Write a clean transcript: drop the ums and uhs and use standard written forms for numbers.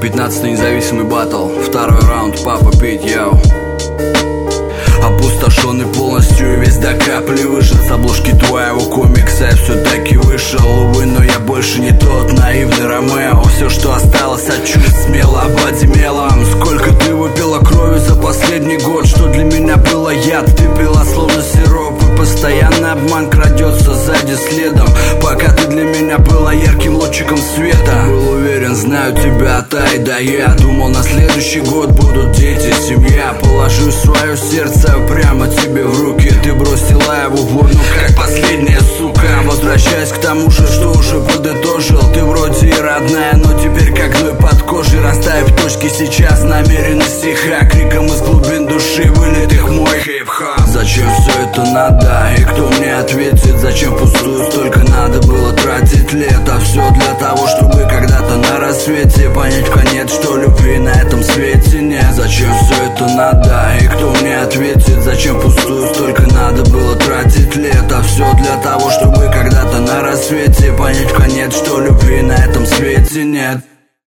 15-й независимый батл. Второй раунд, папа пить, яу. Опустошенный полностью и весь до капли выжат. С обложки твоего комикса я все-таки вышел. Увы, но я больше не тот наивный Ромео. Все, что осталось от чувств, смело ободемело. Сколько ты выпила крови за последний год, что для меня было яд. Ты пила словно сироп, и постоянно обман крадется сзади следом. Пока ты для меня была ярким лучиком света. Был уверен, знаю тебя от А и до Я. Думал, на следующий год будут дети, семья. Положу свое сердце прямо тебе в руки. Ты бросила его в урну, как последняя сука. Возвращаясь к тому же, что уже подытожил. Ты вроде и родная, но теперь как гной под кожей. Расставив точки сейчас, намеренно стиха. Криком из глубин души вылитых мой хип-хоп. Зачем все это надо? И кто мне ответит? Зачем впустую столько надо было тратить лет? А все для того, чтобы когда-то на рассвете понять в конец, что любви на этом свете нет. Зачем все это надо? И кто мне ответит? Зачем впустую столько надо было тратить лет? А все для того, чтобы когда-то на рассвете понять в конец, что любви на этом свете нет.